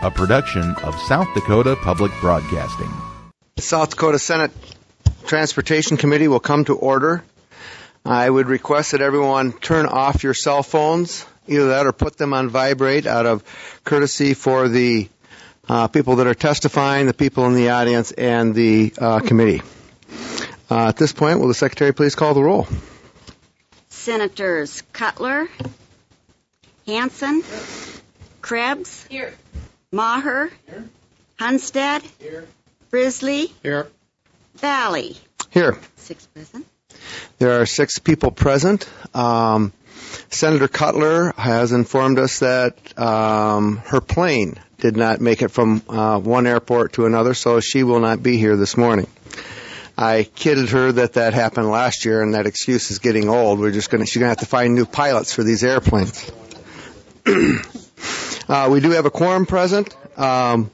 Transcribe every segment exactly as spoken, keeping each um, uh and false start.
a production of South Dakota Public Broadcasting. The South Dakota Senate Transportation Committee will come to order. I would request that everyone turn off your cell phones, either that or put them on vibrate out of courtesy for the uh, people that are testifying, the people in the audience, and the uh, committee. Uh, at this point, will the Secretary please call the roll? Senators Cutler, Hansen, Krebs, Here. Maher, Here. Hunstead, Here. Frisley, Here. Valley. Here. Six present. There are six people present. Um, Senator Cutler has informed us that um, her plane did not make it from uh, one airport to another, so she will not be here this morning. I kidded her that that happened last year, and that excuse is getting old. We're just going to, she's going to have to find new pilots for these airplanes. uh, we do have a quorum present. Um,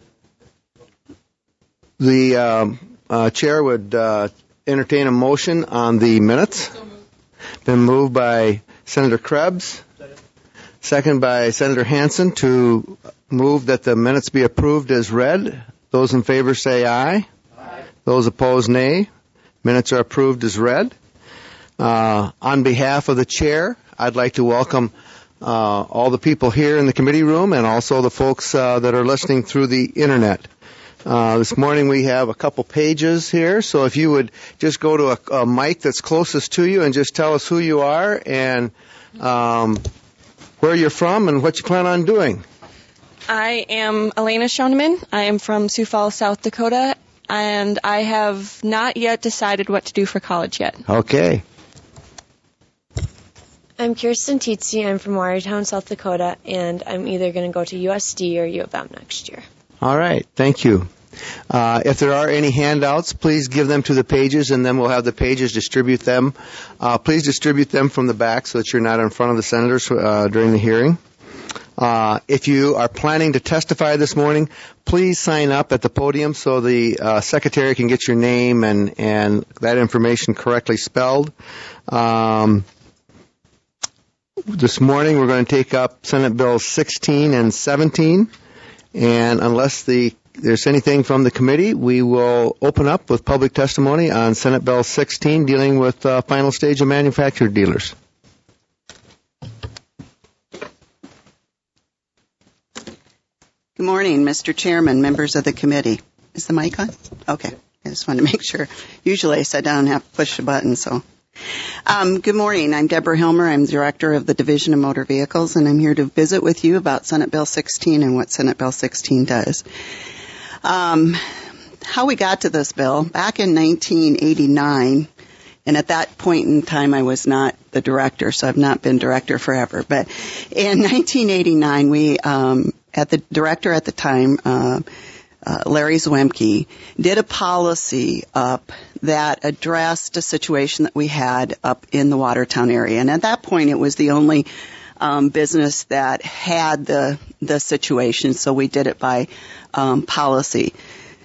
the um, uh, chair would uh, entertain a motion on the minutes. Been moved by Senator Krebs, second by Senator Hansen to move that the minutes be approved as read. Those in favor say aye. Aye. Those opposed, nay. Minutes are approved as read. Uh, on behalf of the chair, I'd like to welcome uh, all the people here in the committee room and also the folks uh, that are listening through the internet. Uh, this morning we have a couple pages here, so if you would just go to a, a mic that's closest to you and just tell us who you are and um, where you're from and what you plan on doing. I am Elena Schoeneman. I am from Sioux Falls, South Dakota, and I have not yet decided what to do for college yet. Okay. I'm Kirsten Tietze. I'm from Watertown, South Dakota, and I'm either going to go to U S D or U of M next year. All right. Thank you. Uh, if there are any handouts, please give them to the pages, and then we'll have the pages distribute them. Uh, please distribute them from the back so that you're not in front of the senators uh, during the hearing. Uh, if you are planning to testify this morning, please sign up at the podium so the uh, secretary can get your name and, and that information correctly spelled. Um, this morning we're going to take up Senate Bills sixteen and seventeen. And unless the, there's anything from the committee, we will open up with public testimony on Senate Bill sixteen dealing with uh, final stage of manufactured dealers. Good morning, Mister Chairman, members of the committee. Is the mic on? Okay. I just wanted to make sure. Usually I sit down and have to push a button, so. Um, good morning. I'm Deborah Hilmer. I'm Director of the Division of Motor Vehicles, and I'm here to visit with you about Senate Bill sixteen and what Senate Bill sixteen does. Um, how we got to this bill, back in nineteen eighty-nine, and at that point in time I was not the director, so I've not been director forever, but in nineteen eighty-nine we, um, at the director at the time, uh, Uh, Larry Zwemke, did a policy up that addressed a situation that we had up in the Watertown area. And at that point, it was the only um, business that had the the situation, so we did it by um, policy.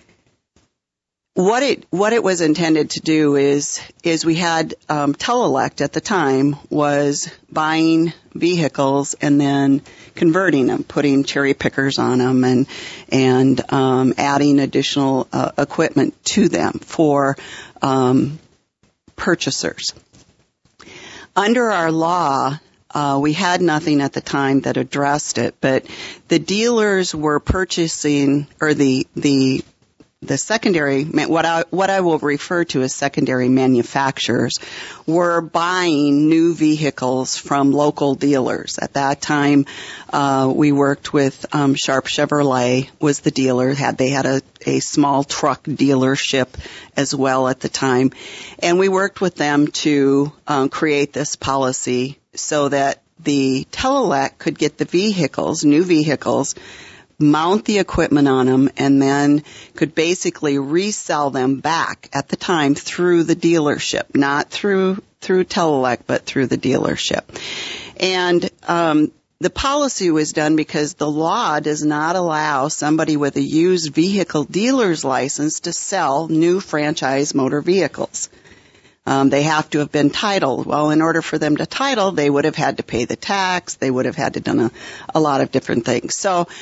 What it what it was intended to do is is we had um, Telelect at the time was buying vehicles and then converting them, putting cherry pickers on them, and and um, adding additional uh, equipment to them for um, purchasers. Under our law, uh, we had nothing at the time that addressed it, but the dealers were purchasing, or the the the secondary, what I, what I will refer to as secondary manufacturers, were buying new vehicles from local dealers. At that time, uh, we worked with, um, Sharp Chevrolet was the dealer. Had, they had a, a small truck dealership as well at the time. And we worked with them to, um, create this policy so that the Telelect could get the vehicles, new vehicles, mount the equipment on them, and then could basically resell them back at the time through the dealership, not through through Telelect, but through the dealership. And um, the policy was done because the law does not allow somebody with a used vehicle dealer's license to sell new franchise motor vehicles. Um, they have to have been titled. Well, in order for them to title, they would have had to pay the tax. They would have had to done a, a lot of different things. So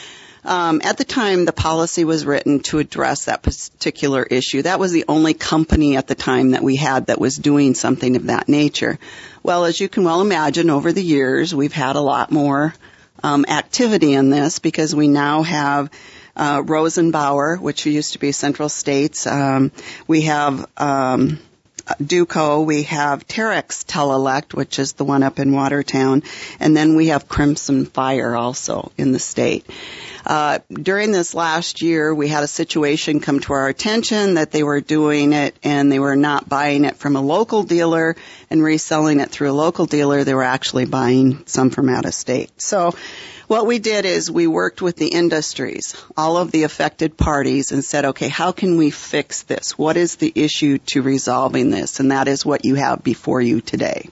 Um, at the time, the policy was written to address that particular issue. That was the only company at the time that we had that was doing something of that nature. Well, as you can well imagine, over the years, we've had a lot more um, activity in this because we now have uh, Rosenbauer, which used to be Central States. Um, we have um, Duco. We have Terex Telelect, which is the one up in Watertown. And then we have Crimson Fire also in the state. Uh, during this last year, we had a situation come to our attention that they were doing it and they were not buying it from a local dealer and reselling it through a local dealer. They were actually buying some from out of state. So what we did is we worked with the industries, all of the affected parties, and said, okay, how can we fix this? What is the issue to resolving this? And that is what you have before you today.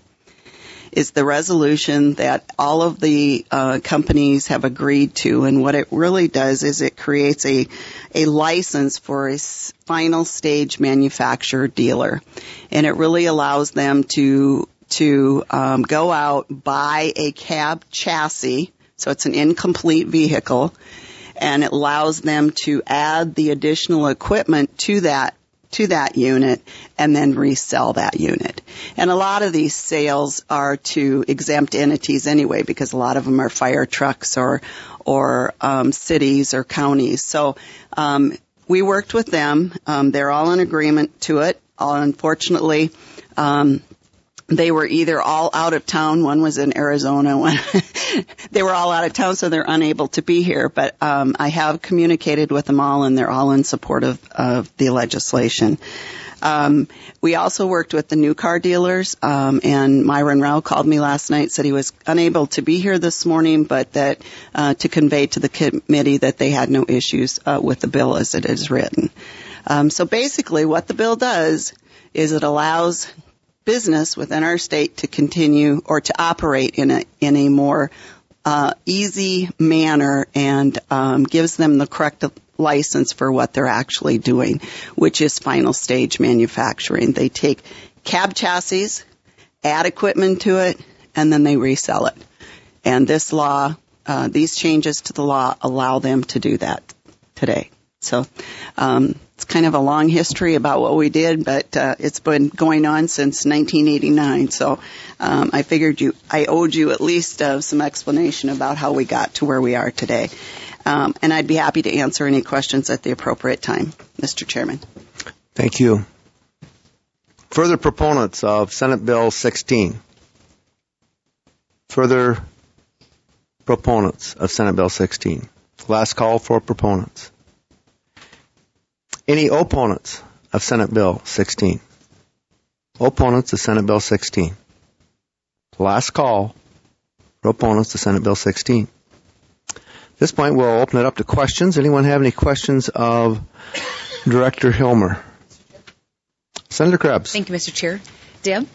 Is the resolution that all of the uh, companies have agreed to, and what it really does is it creates a a license for a final stage manufacturer dealer, and it really allows them to to um, go out, buy a cab chassis, so it's an incomplete vehicle, and it allows them to add the additional equipment to that to that unit and then resell that unit. And a lot of these sales are to exempt entities anyway, because a lot of them are fire trucks or or um, cities or counties. So um, we worked with them. Um, they're all in agreement to it. Uh, unfortunately, um, they were either all out of town. One was in Arizona. One they were all out of town, so they're unable to be here. But um, I have communicated with them all, and they're all in support of, of the legislation. Um, we also worked with the new car dealers, um, and Myron Rao called me last night, said he was unable to be here this morning, but that uh, to convey to the committee that they had no issues uh, with the bill as it is written. Um, so basically, what the bill does is it allows business within our state to continue or to operate in a in a more uh, easy manner and um, gives them the correct license for what they're actually doing, which is final stage manufacturing. They take cab chassis, add equipment to it, and then they resell it. And this law, uh, these changes to the law allow them to do that today. So um, it's kind of a long history about what we did, but uh, it's been going on since nineteen eighty-nine. So um, I figured you, I owed you at least uh, some explanation about how we got to where we are today. Um, and I'd be happy to answer any questions at the appropriate time, Mister Chairman. Thank you. Further proponents of Senate Bill sixteen. Further proponents of Senate Bill sixteen. Last call for proponents. Any opponents of Senate Bill sixteen? Opponents of Senate Bill sixteen. Last call for opponents of Senate Bill sixteen. At this point, we'll open it up to questions. Anyone have any questions of Director Hilmer? Senator Krebs. Thank you, Mister Chair. Deb?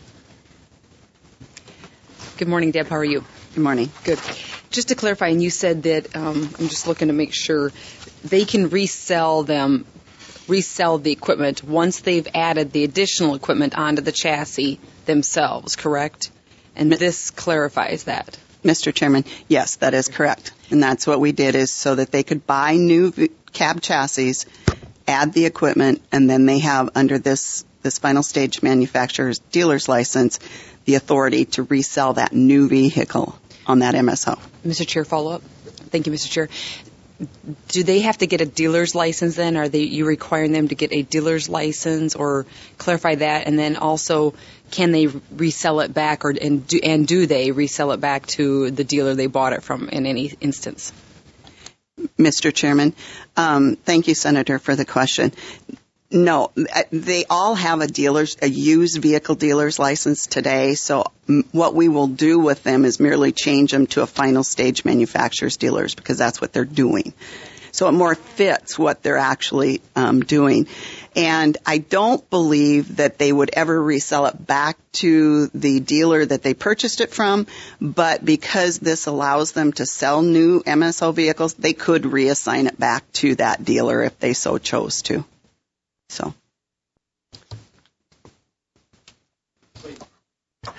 Good morning, Deb. How are you? Good morning. Good. Just to clarify, and you said that, um, I'm just looking to make sure, they can resell them, resell the equipment once they've added the additional equipment onto the chassis themselves, correct? And this clarifies that. Mister Chairman, yes, that is correct. And that's what we did, is so that they could buy new cab chassis, add the equipment, and then they have, under this, this final stage manufacturer's dealer's license, the authority to resell that new vehicle on that M S O. Mister Chair, follow up. Thank you, Mister Chair. Do they have to get a dealer's license then? Are they you requiring them to get a dealer's license, or clarify that? And then also, can they resell it back, or and do, and do they resell it back to the dealer they bought it from in any instance? Mister Chairman, um, thank you, Senator, for the question. No, they all have a dealer's, a used vehicle dealer's license today. So what we will do with them is merely change them to a final stage manufacturer's dealers, because that's what they're doing. So it more fits what they're actually um, doing. And I don't believe that they would ever resell it back to the dealer that they purchased it from. But because this allows them to sell new M S O vehicles, they could reassign it back to that dealer if they so chose to. So,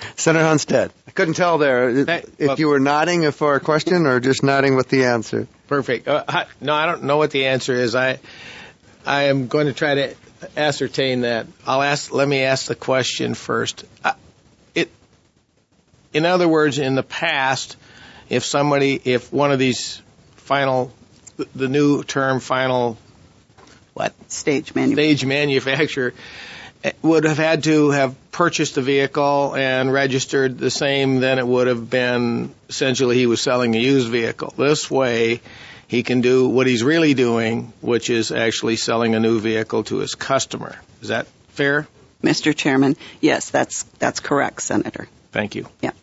Senator Hunstead. I couldn't tell there Thank, if well, you were nodding for a question or just nodding with the answer. Perfect. Uh, I, no, I don't know what the answer is. I I am going to try to ascertain that. I'll ask. Let me ask the question first. Uh, it. In other words, in the past, if somebody, if one of these final, the new term final, what stage manufacturer, stage manufacturer would have had to have purchased the vehicle and registered the same, then it would have been essentially he was selling a used vehicle. This way, he can do what he's really doing, which is actually selling a new vehicle to his customer. Is that fair? Mister Chairman, yes, that's that's correct, Senator. Thank you. Yeah.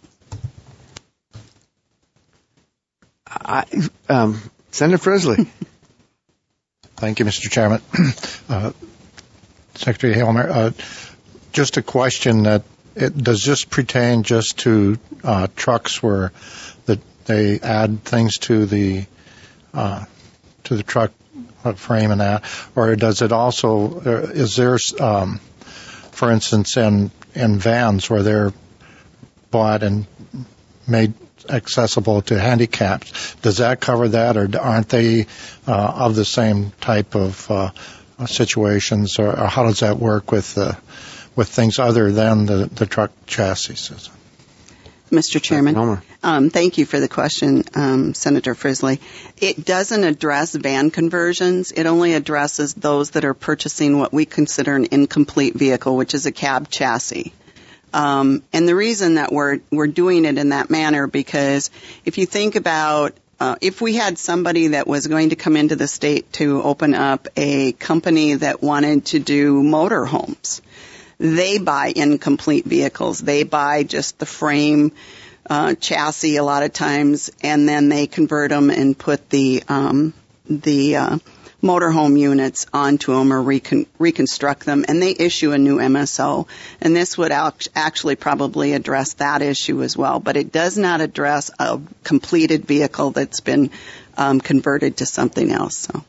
I, um, Senator Frisley. Thank you, Mister Chairman. Uh, Secretary Helmer, uh, just a question that it, does this pertain just to uh, trucks where that they add things to the uh, to the truck frame and that, or does it also uh, is there, um, for instance, in in vans where they're bought and made accessible to handicaps, does that cover that, or aren't they uh, of the same type of uh, situations, or, or how does that work with uh, with things other than the, the truck chassis? Mister Chairman, um, thank you for the question, um, Senator Frisley. It doesn't address van conversions. It only addresses those that are purchasing what we consider an incomplete vehicle, which is a cab chassis. Um, and the reason that we're we're doing it in that manner, because if you think about uh, if we had somebody that was going to come into the state to open up a company that wanted to do motorhomes, they buy incomplete vehicles. They buy just the frame, uh, chassis a lot of times, and then they convert them and put the um, the uh, motorhome units onto them or recon- reconstruct them, and they issue a new M S O. And this would al- actually probably address that issue as well, but it does not address a completed vehicle that's been um, converted to something else. So.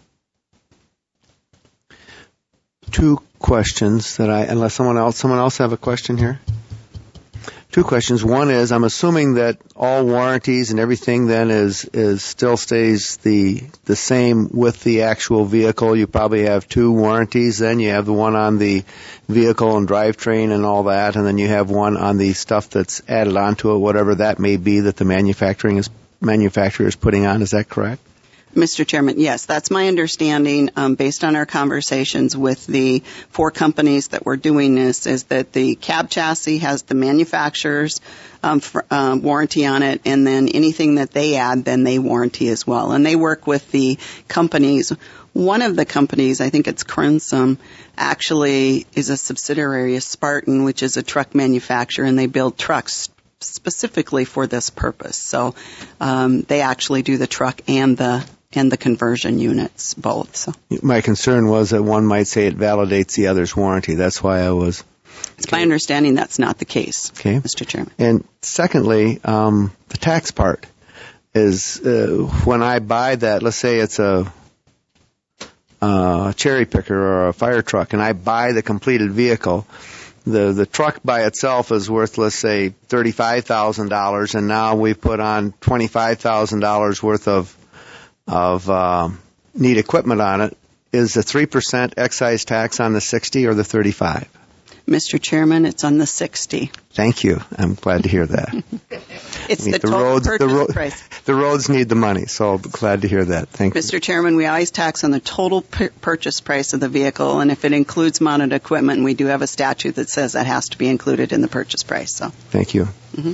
Two questions that I, unless someone else, someone else have a question here? Two questions. One is, I'm assuming that all warranties and everything then is, is still stays the, the same with the actual vehicle. You probably have two warranties then. You have the one on the vehicle and drivetrain and all that, and then you have one on the stuff that's added onto it, whatever that may be that the manufacturing is, manufacturer is putting on. Is that correct? Mister Chairman, yes, that's my understanding um, based on our conversations with the four companies that were doing this, is that the cab chassis has the manufacturer's um, for, um, warranty on it, and then anything that they add, then they warranty as well. And they work with the companies. One of the companies, I think it's Crimson, actually is a subsidiary of Spartan, which is a truck manufacturer, and they build trucks specifically for this purpose. So um, they actually do the truck and the and the conversion units, both. So my concern was that one might say it validates the other's warranty. That's why I was... It's okay. My understanding that's not the case, okay, Mister Chairman. And secondly, um, the tax part is uh, when I buy that, let's say it's a uh, cherry picker or a fire truck, and I buy the completed vehicle, the the truck by itself is worth, let's say, thirty-five thousand dollars, and now we put on twenty-five thousand dollars worth of of uh, neat equipment on it. Is the three percent excise tax on the sixty or the thirty-five? Mister Chairman, it's on the sixty. Thank you. I'm glad to hear that. It's I mean, the, the total roads, purchase the ro- price. The roads need the money, so I'm glad to hear that. Thank Mister you. Mister Chairman, we always tax on the total p- purchase price of the vehicle, and if it includes mounted equipment, we do have a statute that says that has to be included in the purchase price. So. Thank you. Mm-hmm.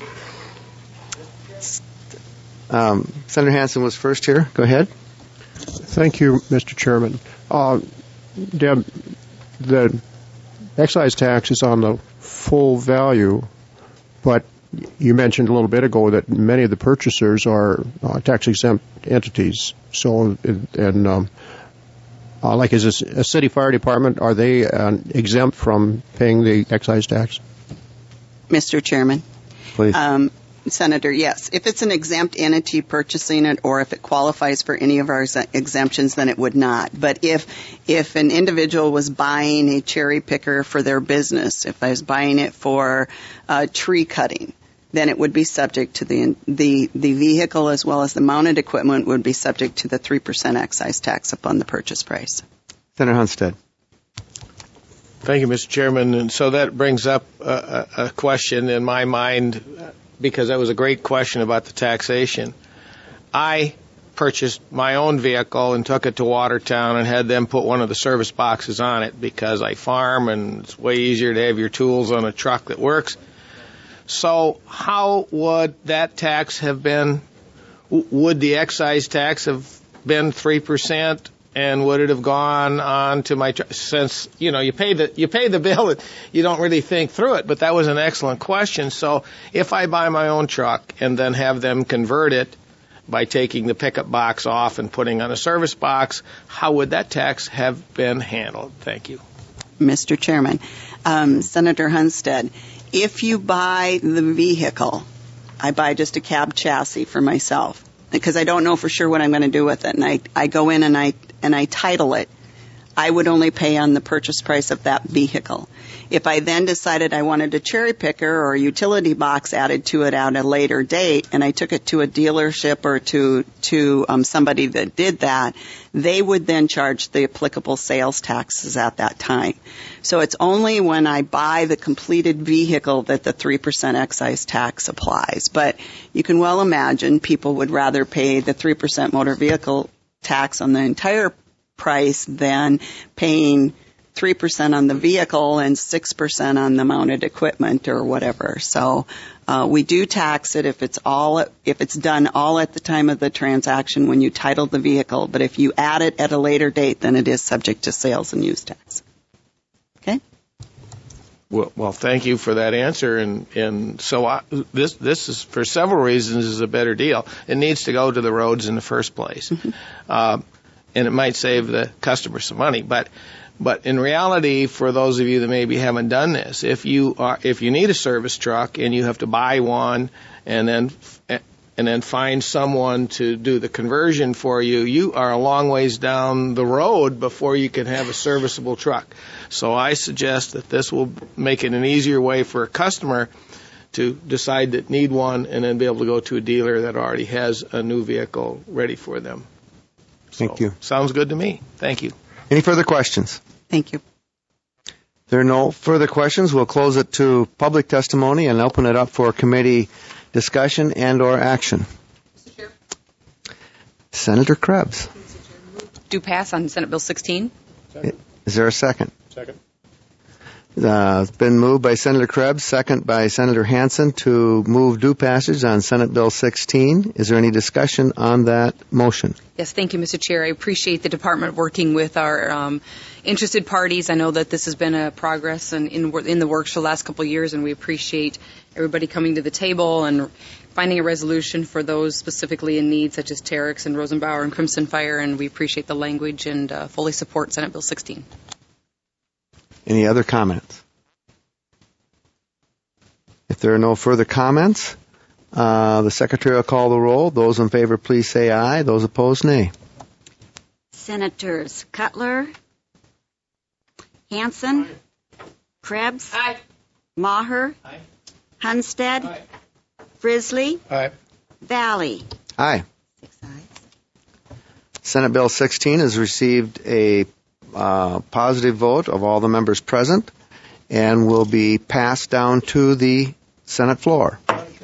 Um, Senator Hansen was first here. Go ahead. Thank you, Mister Chairman. Uh, Deb, the excise tax is on the full value, but you mentioned a little bit ago that many of the purchasers are uh, tax-exempt entities. So, and um, uh, like, is this a city fire department? Are they uh, exempt from paying the excise tax? Mister Chairman, please. Um, Senator, yes. If it's an exempt entity purchasing it, or if it qualifies for any of our ex- exemptions, then it would not. But if if an individual was buying a cherry picker for their business, if I was buying it for uh, tree cutting, then it would be subject to the the the vehicle as well as the mounted equipment would be subject to the three percent excise tax upon the purchase price. Senator Hunstead. Thank you, Mister Chairman. And so that brings up a, a question in my mind, because that was a great question about the taxation. I purchased my own vehicle and took it to Watertown and had them put one of the service boxes on it because I farm and it's way easier to have your tools on a truck that works. So how would that tax have been? Would the excise tax have been three percent? And would it have gone on to my truck? Since, you know, you pay the you pay the bill, and you don't really think through it. But that was an excellent question. So if I buy my own truck and then have them convert it by taking the pickup box off and putting on a service box, how would that tax have been handled? Thank you. Mister Chairman, um, Senator Hunstead, if you buy the vehicle, I buy just a cab chassis for myself because I don't know for sure what I'm going to do with it, and I, I go in and I and I title it, I would only pay on the purchase price of that vehicle. If I then decided I wanted a cherry picker or a utility box added to it at a later date, and I took it to a dealership or to to um, somebody that did that, they would then charge the applicable sales taxes at that time. So it's only when I buy the completed vehicle that the three percent excise tax applies. But you can well imagine people would rather pay the three percent motor vehicle tax on the entire price than paying three percent on the vehicle and six percent on the mounted equipment or whatever. So uh, we do tax it if it's all if it's done all at the time of the transaction when you title the vehicle. But if you add it at a later date, then it is subject to sales and use tax. Okay. Well, well, thank you for that answer. And and so I, this this is for several reasons is a better deal. It needs to go to the roads in the first place, mm-hmm. uh, and it might save the customer some money, but. But in reality, for those of you that maybe haven't done this, if you are, if you need a service truck and you have to buy one and then and then find someone to do the conversion for you, you are a long ways down the road before you can have a serviceable truck. So I suggest that this will make it an easier way for a customer to decide that need one and then be able to go to a dealer that already has a new vehicle ready for them. So, thank you. Sounds good to me. Thank you. Any further questions? Thank you. If there are no further questions, we'll close it to public testimony and open it up for committee discussion and or action. Mister Chair. Senator Krebs. Do pass on Senate Bill sixteen. Second. Is there a second? Second. Uh, it's been moved by Senator Krebs, second by Senator Hansen to move due passage on Senate Bill sixteen. Is there any discussion on that motion? Yes, thank you, Mister Chair. I appreciate the department working with our um, interested parties. I know that this has been a progress and in, in the works for the last couple of years, and we appreciate everybody coming to the table and finding a resolution for those specifically in need, such as Terex and Rosenbauer and Crimson Fire, and we appreciate the language and uh, fully support Senate Bill sixteen. Any other comments? If there are no further comments, uh, the Secretary will call the roll. Those in favor, please say aye. Those opposed, nay. Senators Cutler, Hansen, Aye. Krebs, Aye. Maher, Aye. Hunstead, Aye. Frisley, Aye. Valley. Aye. Six ayes. Senate Bill sixteen has received a uh, positive vote of all the members present and will be passed down to the Senate floor.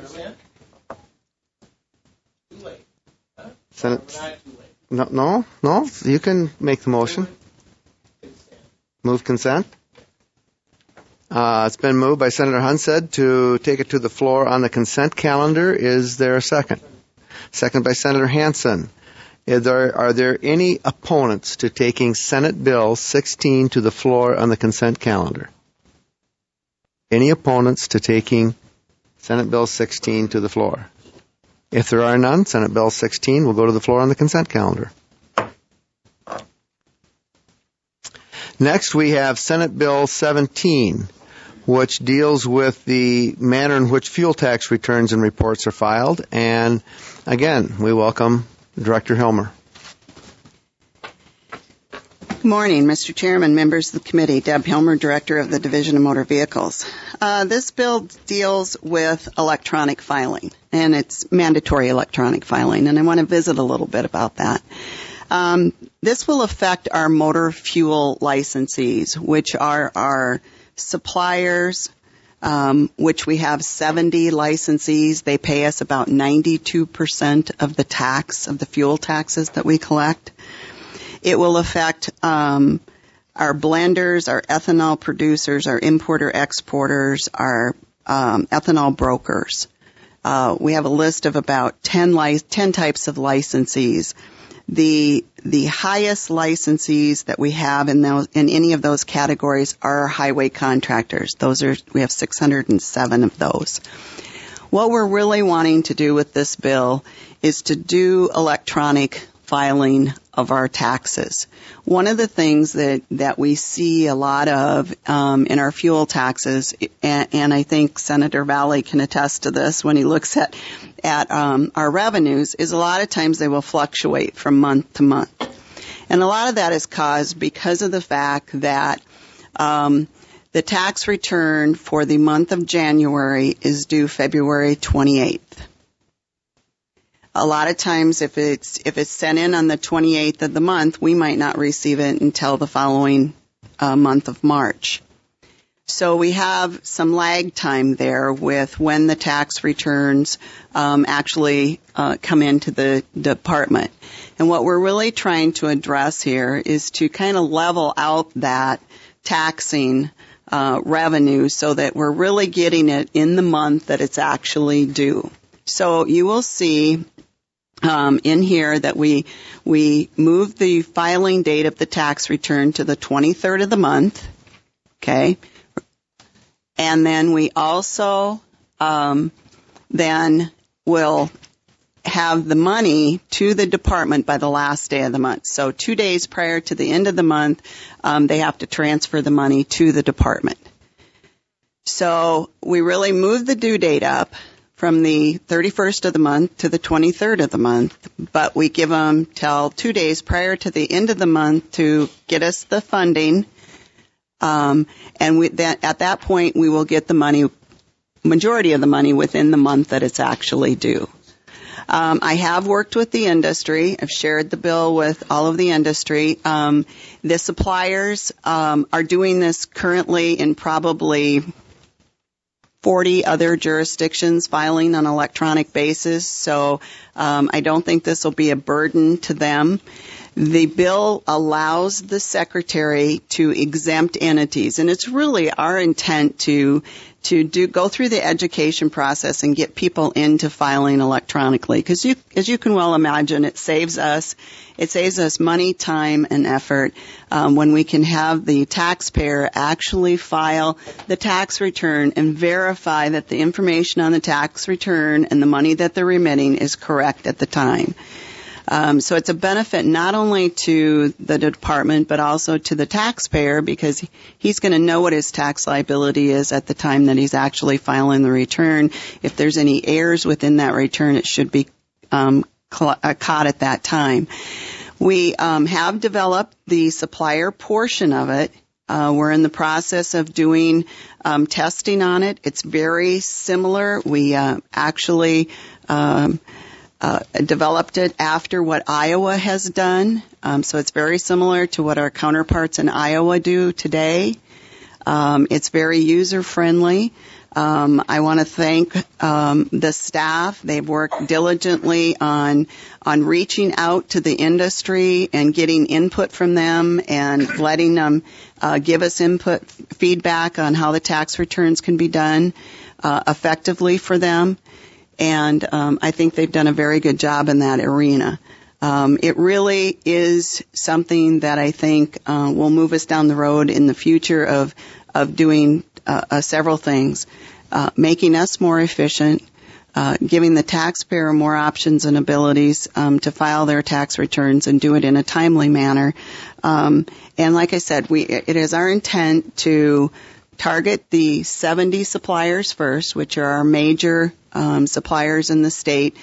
Senate. No, no, no. You can make the motion. Move consent. Uh, it's been moved by Senator Hunstead to take it to the floor on the consent calendar. Is there a second? Second by Senator Hansen. Is there, are there any opponents to taking Senate Bill sixteen to the floor on the consent calendar? Any opponents to taking Senate Bill sixteen to the floor? If there are none, Senate Bill sixteen will go to the floor on the consent calendar. Next, we have Senate Bill seventeen, which deals with the manner in which fuel tax returns and reports are filed. And again, we welcome Director Helmer. Good morning, Mister Chairman, members of the committee. Deb Helmer, Director of the Division of Motor Vehicles. uh, this bill deals with electronic filing, and it's mandatory electronic filing, and I want to visit a little bit about that. Um, this will affect our motor fuel licensees, which are our suppliers, um, which we have seventy licensees. They pay us about ninety-two percent of the tax, of the fuel taxes that we collect. It will affect um, our blenders, our ethanol producers, our importer-exporters, our um, ethanol brokers. Uh, we have a list of about ten, li- ten types of licensees. The the highest licensees that we have in those in any of those categories are highway contractors. Those are we have six hundred seven of those. What we're really wanting to do with this bill is to do electronic filing of our taxes. One of the things that, that we see a lot of um, in our fuel taxes, and, and I think Senator Valley can attest to this when he looks at at um, our revenues, is a lot of times they will fluctuate from month to month. And a lot of that is caused because of the fact that um, the tax return for the month of January is due February twenty-eighth. A lot of times if it's if it's sent in on the twenty-eighth of the month, we might not receive it until the following uh, month of March. So we have some lag time there with when the tax returns um, actually uh, come into the department. And what we're really trying to address here is to kind of level out that taxing uh, revenue so that we're really getting it in the month that it's actually due. So you will see um, in here that we we moved the filing date of the tax return to the twenty-third of the month. Okay. And then we also um, then will have the money to the department by the last day of the month. So two days prior to the end of the month, um, they have to transfer the money to the department. So we really move the due date up from the thirty-first of the month to the twenty-third of the month, but we give them till two days prior to the end of the month to get us the funding. Um, and we, that, at that point, we will get the money, majority of the money within the month that it's actually due. Um, I have worked with the industry. I've shared the bill with all of the industry. Um, the suppliers um, are doing this currently in probably forty other jurisdictions filing on an electronic basis. So um, I don't think this will be a burden to them. The bill allows the secretary to exempt entities, and it's really our intent to to do go through the education process and get people into filing electronically. Because you, as you can well imagine, it saves us it saves us money, time, and effort um, when we can have the taxpayer actually file the tax return and verify that the information on the tax return and the money that they're remitting is correct at the time. Um, so it's a benefit not only to the department but also to the taxpayer because he's going to know what his tax liability is at the time that he's actually filing the return. If there's any errors within that return, it should be um, caught at that time. We um, have developed the supplier portion of it. Uh, we're in the process of doing um, testing on it. It's very similar. We uh, actually um, Uh, developed it after what Iowa has done. Um, so it's very similar to what our counterparts in Iowa do today. Um, it's very user-friendly. Um, I want to thank um, the staff. They've worked diligently on on reaching out to the industry and getting input from them and letting them uh, give us input, feedback on how the tax returns can be done uh, effectively for them. And um, I think they've done a very good job in that arena. Um, it really is something that I think uh, will move us down the road in the future of of doing uh, uh, several things, uh, making us more efficient, uh, giving the taxpayer more options and abilities um, to file their tax returns and do it in a timely manner. Um, and like I said, we it is our intent to target the seventy suppliers first, which are our major um, suppliers in the state.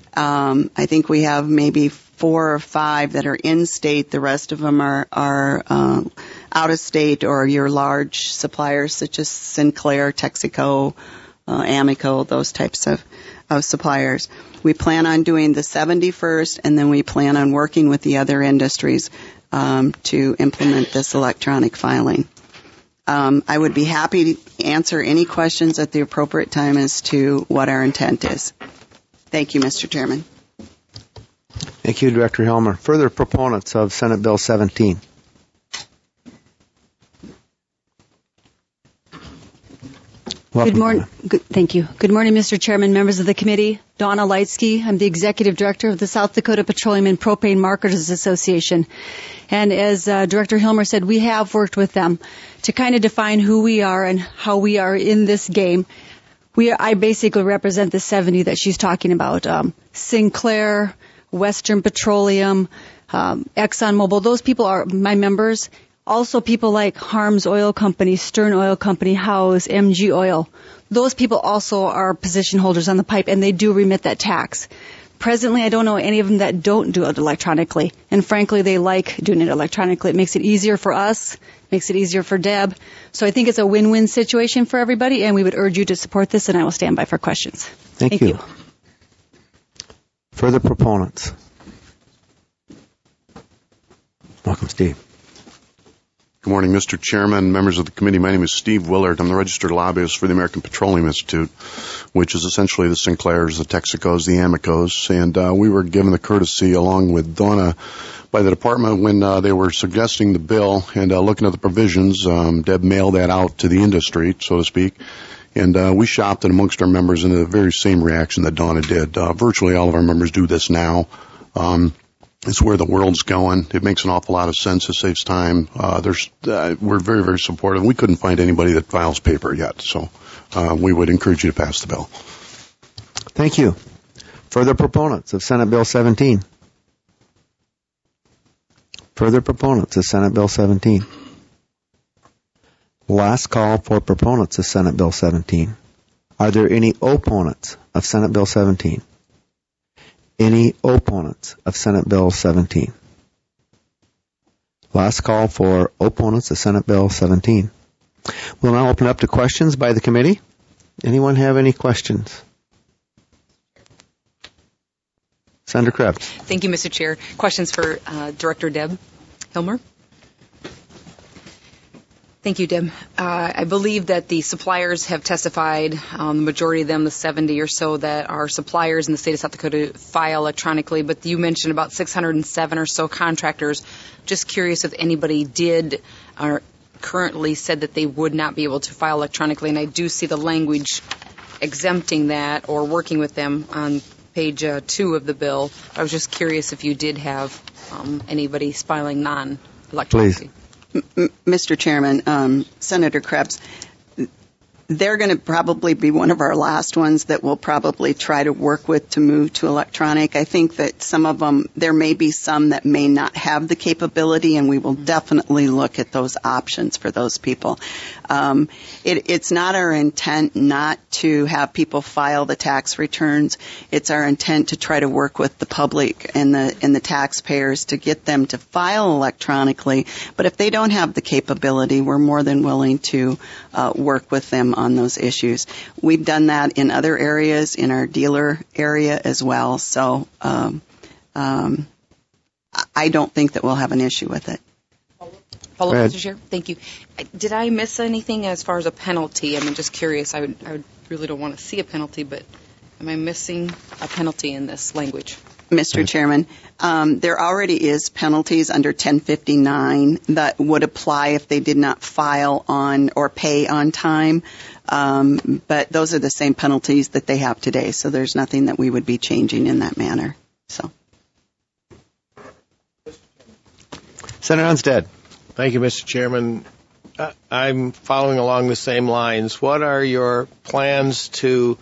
Um, I think we have maybe four or five that are in state. The rest of them are, are uh, out of state or your large suppliers such as Sinclair, Texaco, uh, Amico, those types of, of suppliers. We plan on doing the seventy first, and then we plan on working with the other industries um, to implement this electronic filing. Um, I would be happy to answer any questions at the appropriate time as to what our intent is. Thank you, Mister Chairman. Thank you, Director Helmer. Further proponents of Senate Bill seventeen? Welcome. Good morning. Good, thank you. Good morning, Mister Chairman, members of the committee. Donna Leitsky. I'm the Executive Director of the South Dakota Petroleum and Propane Marketers Association. And as uh, Director Hilmer said, we have worked with them to kind of define who we are and how we are in this game. We, I basically represent the seventy that she's talking about. Um, Sinclair, Western Petroleum, um, ExxonMobil, those people are my members. Also people like Harms Oil Company, Stern Oil Company, Howes, M G Oil. Those people also are position holders on the pipe, and they do remit that tax. Presently, I don't know any of them that don't do it electronically. And frankly, they like doing it electronically. It makes it easier for us, makes it easier for Deb. So I think it's a win-win situation for everybody, and we would urge you to support this, and I will stand by for questions. Thank, Thank you. you. Further proponents? Welcome, Steve. Good morning, Mister Chairman, members of the committee. My name is Steve Willard. I'm the registered lobbyist for the American Petroleum Institute, which is essentially the Sinclairs, the Texacos, the Amicos, and uh, we were given the courtesy, along with Donna, by the department when uh, they were suggesting the bill and uh, looking at the provisions. Um, Deb mailed that out to the industry, so to speak, and uh, we shopped it amongst our members in the very same reaction that Donna did. Uh, virtually all of our members do this now. Um, It's where the world's going. It makes an awful lot of sense. It saves time. Uh, there's, uh, we're very, very supportive. We couldn't find anybody that files paper yet, so uh, we would encourage you to pass the bill. Thank you. Further proponents of Senate Bill seventeen? Further proponents of Senate Bill seventeen? Last call for proponents of Senate Bill seventeen. Are there any opponents of Senate Bill seventeen? Any opponents of Senate Bill seventeen? Last call for opponents of Senate Bill seventeen. We'll now open up to questions by the committee. Anyone have any questions? Senator Krebs. Thank you, Mister Chair. Questions for uh, Director Deb Hilmer? Thank you, Deb. Uh, I believe that the suppliers have testified, um, the majority of them, the seventy or so, that are suppliers in the state of South Dakota file electronically, but you mentioned about six hundred seven or so contractors. Just curious if anybody did or currently said that they would not be able to file electronically, and I do see the language exempting that or working with them on page uh, two of the bill. I was just curious if you did have um, anybody filing non-electronically. Please. M- Mister Chairman, um, Senator Krebs, they're going to probably be one of our last ones that we'll probably try to work with to move to electronic. I think that some of them, there may be some that may not have the capability, and we will definitely look at those options for those people. Um, it, it's not our intent not to have people file the tax returns. It's our intent to try to work with the public and the and the taxpayers to get them to file electronically. But if they don't have the capability, we're more than willing to uh, work with them on those issues. We've done that in other areas, in our dealer area as well. So um, um, I don't think that we'll have an issue with it. Follow up, Mister Chair. Thank you. Did I miss anything as far as a penalty? I'm just curious. I, would, I would really don't want to see a penalty, but am I missing a penalty in this language? Mister Chairman, um, there already is penalties under ten fifty-nine that would apply if they did not file on or pay on time. Um, but those are the same penalties that they have today, so there's nothing that we would be changing in that manner. So, Senator Onsted. Thank you, Mister Chairman. Uh, I'm following along the same lines. What are your plans to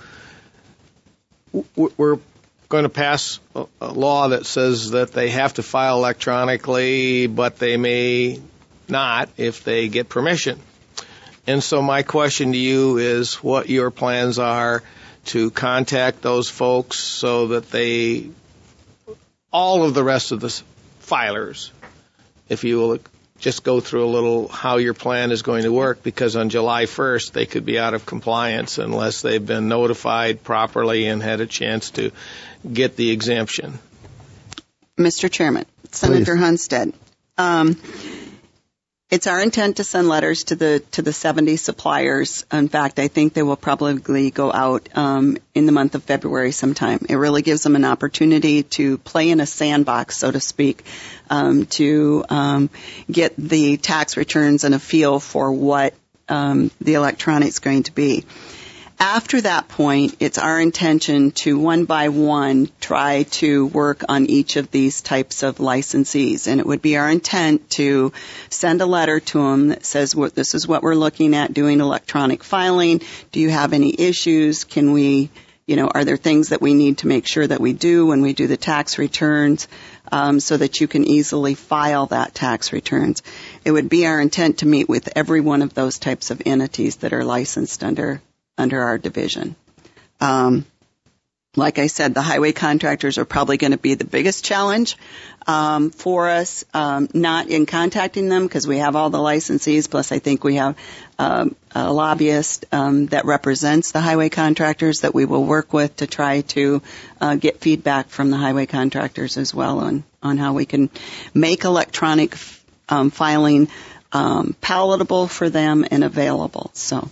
w- we're going to pass a, a law that says that they have to file electronically, but they may not if they get permission. And so my question to you is what your plans are to contact those folks so that they, all of the rest of the filers, if you will just go through a little how your plan is going to work, because on July first they could be out of compliance unless they've been notified properly and had a chance to get the exemption. Mister Chairman, Senator Please. Hunstead, um, it's our intent to send letters to the to the seventy suppliers. In fact, I think they will probably go out um, in the month of February sometime. It really gives them an opportunity to play in a sandbox, so to speak, um, to um, get the tax returns and a feel for what um, the electronic's going to be. After that point, it's our intention to one by one try to work on each of these types of licensees. And it would be our intent to send a letter to them that says, well, this is what we're looking at doing electronic filing. Do you have any issues? Can we, you know, are there things that we need to make sure that we do when we do the tax returns, um, so that you can easily file that tax returns? It would be our intent to meet with every one of those types of entities that are licensed under under our division. Um, like I said, the highway contractors are probably going to be the biggest challenge um, for us, um, not in contacting them because we have all the licensees, plus I think we have um, a lobbyist um, that represents the highway contractors that we will work with to try to uh, get feedback from the highway contractors as well on, on how we can make electronic um, filing um, palatable for them and available. So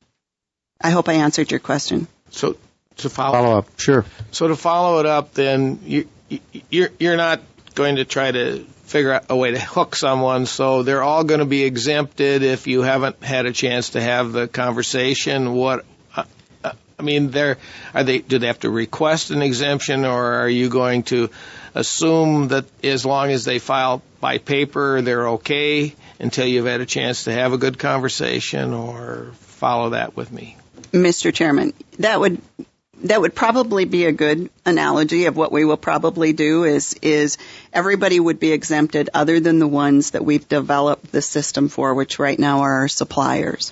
I hope I answered your question. So to follow, Follow up, sure. So to follow it up, then you, you're you're not going to try to figure out a way to hook someone, so they're all going to be exempted if you haven't had a chance to have the conversation. What uh, I mean, they're are they? Do they have to request an exemption, or are you going to assume that as long as they file by paper, they're okay until you've had a chance to have a good conversation, or follow that with me? Mister Chairman, that would that would probably be a good analogy of what we will probably do is is everybody would be exempted other than the ones that we've developed the system for, which right now are our suppliers.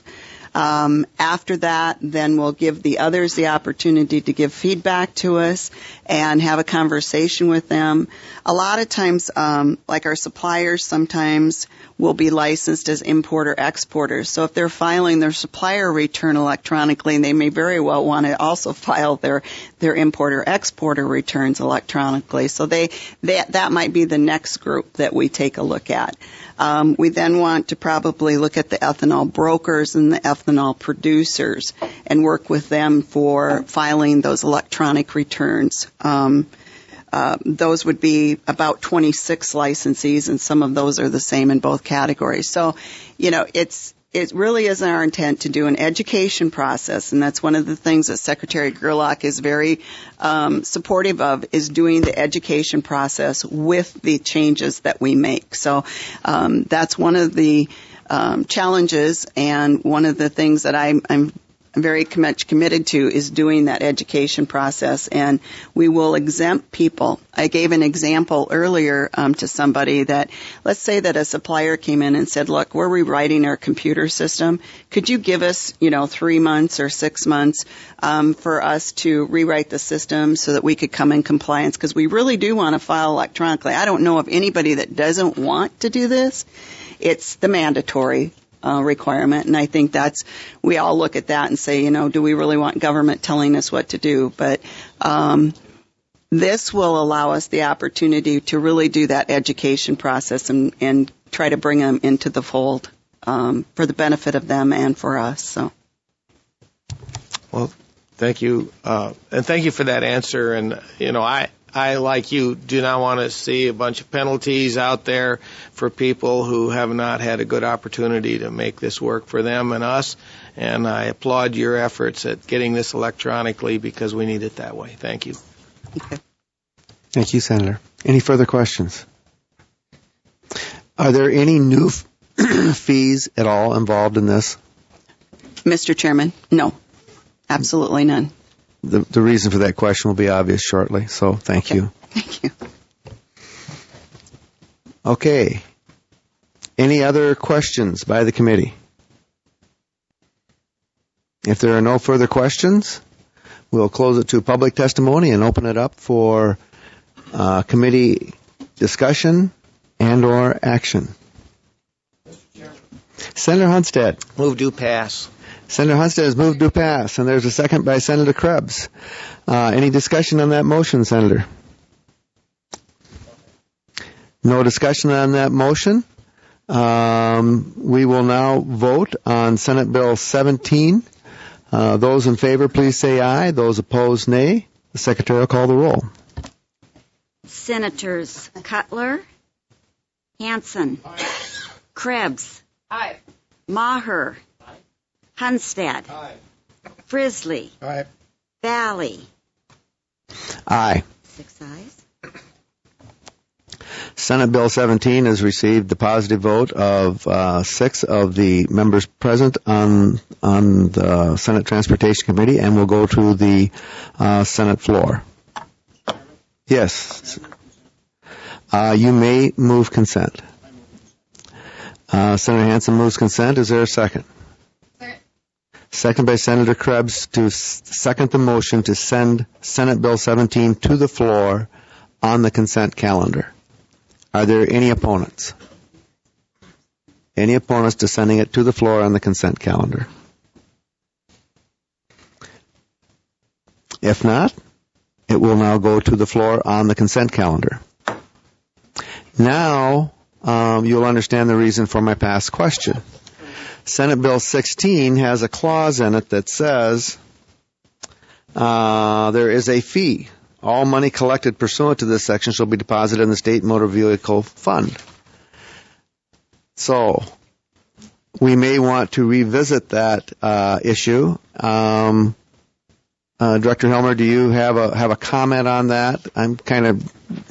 Um, after that, then we'll give the others the opportunity to give feedback to us and have a conversation with them. A lot of times, um, like our suppliers sometimes will be licensed as importer-exporters. So if they're filing their supplier return electronically, they may very well want to also file their, their importer-exporter returns electronically. So they, that, that might be the next group that we take a look at. Um, we then want to probably look at the ethanol brokers and the ethanol producers and work with them for filing those electronic returns. Um, uh, those would be about twenty-six licensees, and some of those are the same in both categories. So, you know, it's it really is our intent to do an education process, and that's one of the things that Secretary Gerlach is very um, supportive of, is doing the education process with the changes that we make. So um, that's one of the um, challenges, and one of the things that I'm, I'm very much committed to is doing that education process, and we will exempt people. I gave an example earlier um, to somebody that, let's say that a supplier came in and said, look, we're rewriting our computer system. Could you give us, you know, three months or six months um, for us to rewrite the system so that we could come in compliance? Because we really do want to file electronically. I don't know of anybody that doesn't want to do this. It's the mandatory Uh, requirement, and I think that's, we all look at that and say, you know, do we really want government telling us what to do? But um, this will allow us the opportunity to really do that education process and, and try to bring them into the fold um, for the benefit of them and for us. So, well, thank you, uh, and thank you for that answer. And you know, I. I, like you, do not want to see a bunch of penalties out there for people who have not had a good opportunity to make this work for them and us. And I applaud your efforts at getting this electronically, because we need it that way. Thank you. Okay. Thank you, Senator. Any further questions? Are there any new f- fees at all involved in this? Mister Chairman, no, absolutely none. The, the reason for that question will be obvious shortly, so thank Okay. you. Thank you. Okay. Any other questions by the committee? If there are no further questions, we'll close it to public testimony and open it up for uh, committee discussion and or action. Senator Hunstead. Move to pass. Senator Hunstead has moved to pass, and there's a second by Senator Krebs. Uh, any discussion on that motion, Senator? No discussion on that motion. Um, we will now vote on Senate Bill seventeen. Uh, those in favor, please say aye. Those opposed, nay. The Secretary will call the roll. Senators Cutler, Hansen, Krebs, Aye. Maher, Hunstead, Frisley, Aye. Valley. Aye. Six ayes. Senate Bill seventeen has received the positive vote of uh, six of the members present on on the Senate Transportation Committee and will go to the uh, Senate floor. Yes. Uh, you may move consent. Uh, Senator Hansen moves consent. Is there a second? Second. Second by Senator Krebs to s- second the motion to send Senate Bill seventeen to the floor on the consent calendar. Are there any opponents? Any opponents to sending it to the floor on the consent calendar? If not, it will now go to the floor on the consent calendar. Now, um, you'll understand the reason for my past question. Senate Bill sixteen has a clause in it that says uh, there is a fee. All money collected pursuant to this section shall be deposited in the State Motor Vehicle Fund. So, we may want to revisit that uh, issue. Um, uh, Director Hilmer, do you have a have a comment on that? I'm kind of.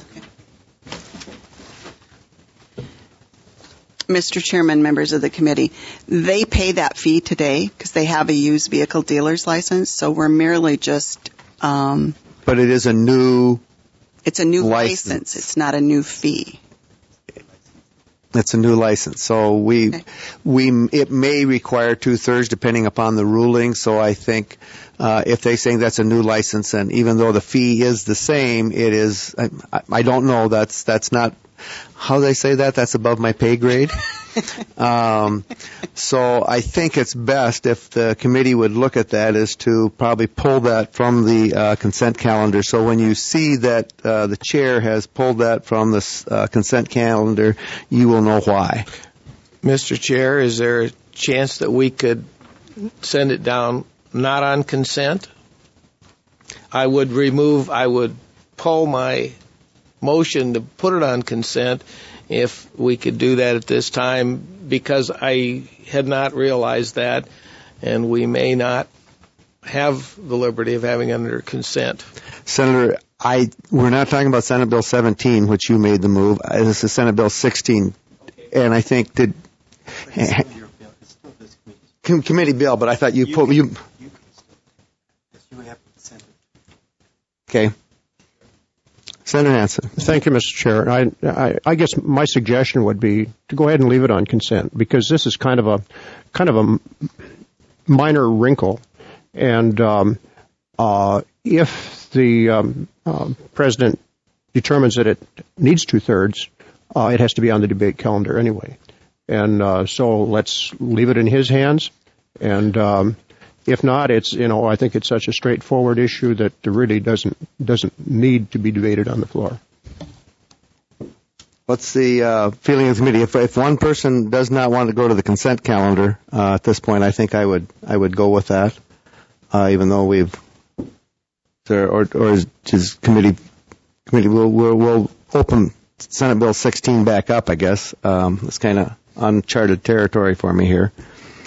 Mister Chairman, members of the committee, they pay that fee today because they have a used vehicle dealer's license. So we're merely just. Um, But it is a new. It's a new license. license. It's not a new fee. It's a new license. So we, Okay. we, it may require two thirds depending upon the ruling. So I think uh, if they saying that's a new license, and even though the fee is the same, it is. I, I don't know. That's that's not. How they say that? That's above my pay grade. um, so I think it's best if the committee would look at that is to probably pull that from the uh, consent calendar. So when you see that uh, the chair has pulled that from the uh, consent calendar, you will know why. Mister Chair, is there a chance that we could send it down not on consent? I would remove, I would pull my motion to put it on consent if we could do that at this time, because I had not realized that, and we may not have the liberty of having it under consent. Senator, I we're not talking about Senate Bill seventeen, which you made the move. Uh, This is Senate Bill sixteen, and I think did com- committee bill. But I thought you put you. Okay. Senator Hansen. Thank you, Mister Chair. I, I, I guess my suggestion would be to go ahead and leave it on consent because this is kind of a kind of a minor wrinkle, and um, uh, if the um, uh, president determines that it needs two thirds, uh, it has to be on the debate calendar anyway, and uh, so let's leave it in his hands, and. Um, If not, it's, you know, I think it's such a straightforward issue that it really doesn't doesn't need to be debated on the floor. What's the uh, feeling of the committee? If, if one person does not want to go to the consent calendar uh, at this point, I think I would I would go with that, uh, even though we've or or, or is, is committee committee will we'll, we'll open Senate Bill sixteen back up. I guess um, it's kind of uncharted territory for me here.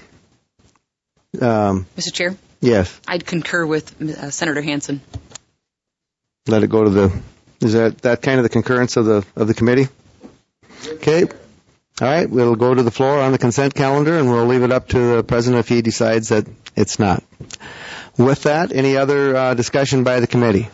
Um, Mister Chair? Yes. I'd concur with uh, Senator Hansen. Let it go to the. Is that that kind of the concurrence of the of the committee? Okay. All right. We'll go to the floor on the consent calendar, and we'll leave it up to the president if he decides that it's not. With that, any other uh, discussion by the committee?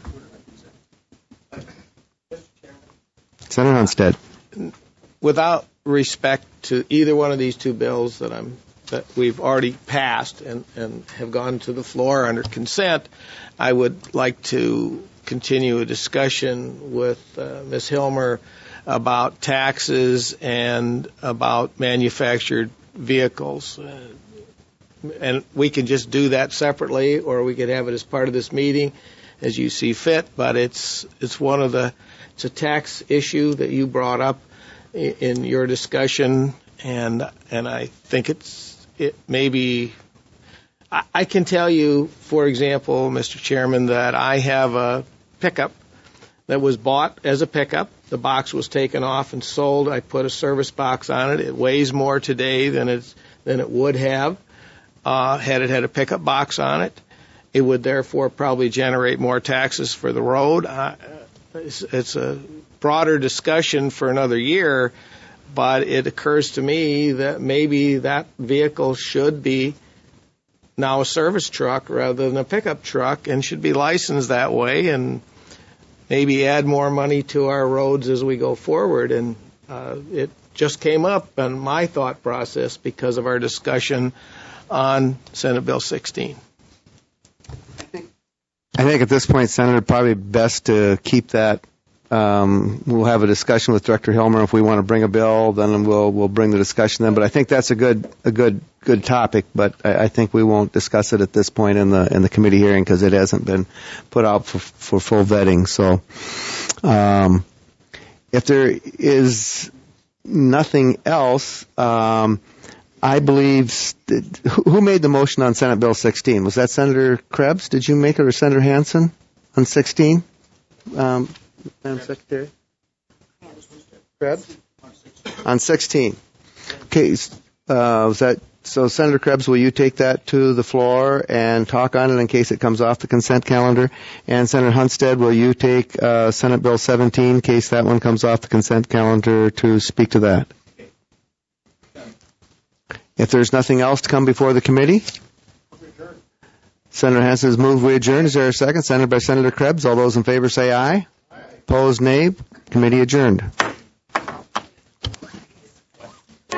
Senator Hunstead. Without respect to either one of these two bills that I'm that we've already passed and, and have gone to the floor under consent, I would like to continue a discussion with uh, Miz Hilmer about taxes and about manufactured vehicles. Uh, and we can just do that separately, or we could have it as part of this meeting as you see fit, but it's it's one of the it's a tax issue that you brought up in, in your discussion, and and I think it's it maybe I, I can tell you, for example, Mister Chairman, that I have a pickup that was bought as a pickup. The box was taken off and sold. I put a service box on it. It weighs more today than it's than it would have uh, had it had a pickup box on it. It would therefore probably generate more taxes for the road. Uh, it's, it's a broader discussion for another year, but it occurs to me that maybe that vehicle should be now a service truck rather than a pickup truck and should be licensed that way, and maybe add more money to our roads as we go forward. And uh, it just came up in my thought process because of our discussion on Senate Bill sixteen. I think at this point, Senator, probably best to keep that. Um, we'll have a discussion with Director Hilmer. If we want to bring a bill, then we'll we'll bring the discussion then. But I think that's a good a good good topic. But I, I think we won't discuss it at this point in the in the committee hearing because it hasn't been put out for for full vetting. So, um, if there is nothing else, um, I believe, who made the motion on Senate Bill sixteen? Was that Senator Krebs? Did you make it, or Senator Hansen on sixteen? Um, Madam Secretary? Krebs? On sixteen. Okay, uh, was that, so Senator Krebs, will you take that to the floor and talk on it in case it comes off the consent calendar? And Senator Hunstead, will you take uh, Senate Bill seventeen in case that one comes off the consent calendar to speak to that? If there's nothing else to come before the committee, Senator Hansen has moved we adjourn. Is there a second? Seconded by Senator Krebs. All those in favor say aye. Aye. Opposed, nay. Committee adjourned.